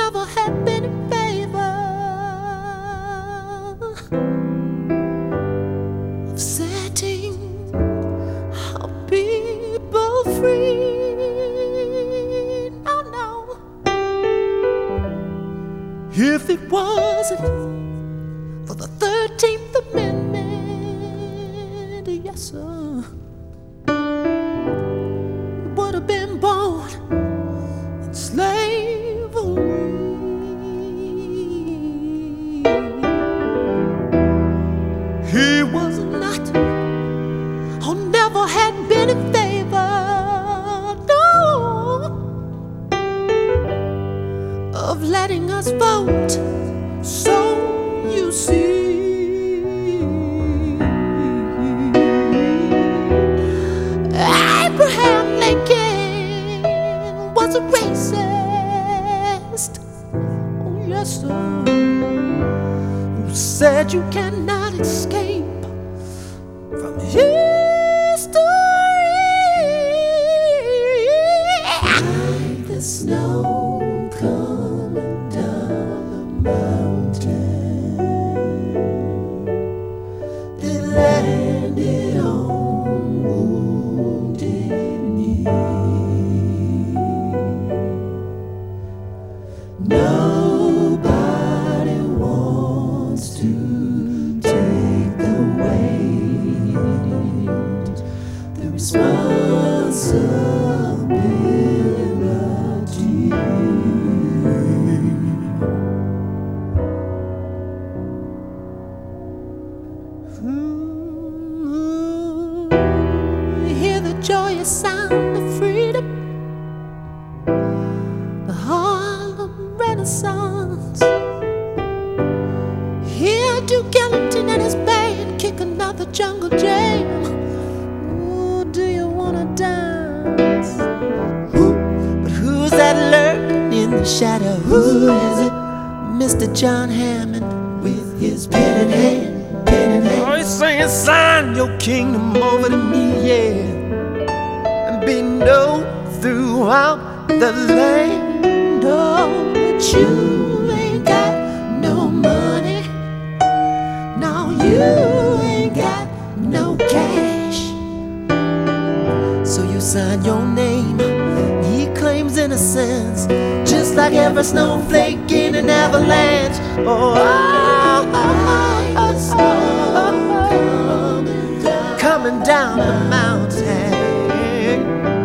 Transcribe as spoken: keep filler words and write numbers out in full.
never had been in favor of setting our people free. No, no. If it wasn't for the thirteenth Amendment, yes, sir, we would have been born in slavery. He was not, or never had been in favor, no, of letting us vote. So you see, Abraham Lincoln was a racist, oh yes sir, who said you cannot escape from history. Like the snow coming down the mountain, it landed on wounded knee. Nobody wants to take the weight, the responsibility. Ooh, hear the joyous sound of freedom, the Harlem Renaissance. Hear Duke Ellington and his band kick another jungle jam. Ooh, do you wanna dance? Ooh, but who's that lurking in the shadow? Who is it? Mister John Hammond with his pen in hand. Oh, he's saying, sign your kingdom over to me, yeah, and be known throughout the land. Oh, but you ain't got no money. No, you ain't got no cash. So you sign your name, he claims innocence, just like every snowflake in an avalanche. Oh, oh, oh, oh, oh, oh, coming down the mountain.